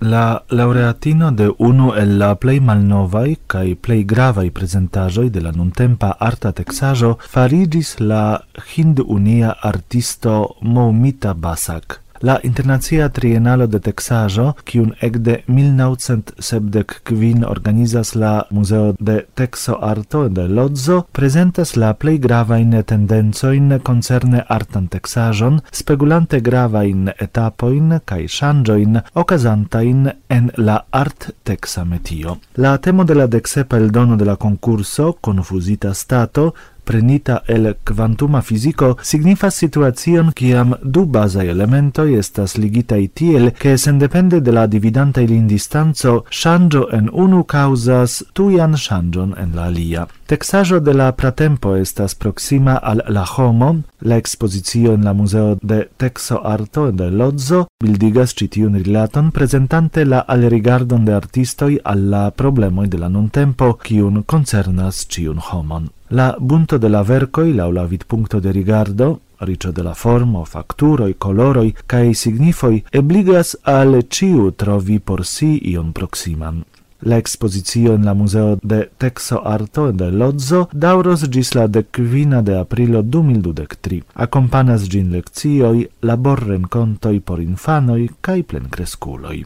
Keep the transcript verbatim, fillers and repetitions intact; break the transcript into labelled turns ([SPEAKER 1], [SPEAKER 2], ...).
[SPEAKER 1] La laureatino de unu el la plei malnovaj kaj plei gravaj prezentaĵoj de la nuntempa arta teksaĵo fariĝis la hindunia artisto Moumita Basak. La Internacia Triennalo de Teksaĵo, kiun ekde mil naŭcent sepdek kvin organizas la Muzeo de Tekso-Arto de Lodzo, prezentas la plej gravajn tendencojn koncerne artan teksaĵon, spekulante gravajn etapojn kaj ŝanĝojn okazantajn en la art-teksa metio. La temo de la deksepa eldono de la konkurso, Konfuzita stato, prenita el kvantuma fiziko, signifas situacion kiam du bazaj elementoj estas ligitaj tiel, ke sendepende de la dividantaj lindistanco, ŝanĝo en unu kaŭzas tujan ŝanĝon en la alia. Teksaĵo de la pratempo estas proksima al la homo, la ekspozicio en la Muzeo de Tekso-Arto de Lodzo bildigas ĉi tiun rilaton, prezentante la alrigardon de artistoj al la problemoj de la nuntempo, kiun koncernas ĉiun homon. La bunto de la verkoj laŭ la vidpunkto de rigardo, riĉo de la formo, fakturoj, koloroj kaj signifoj ebligas al ĉiu trovi por si ion proksiman. La ekspozicio en la Muzeo de Tekso-Arto de Lodzo daŭros ĝis la dekkvina de aprilo du mil dudek tri. Akompanas ĝin lekcioj, laborrenkontoj por infanoj kaj plenkreskuloj.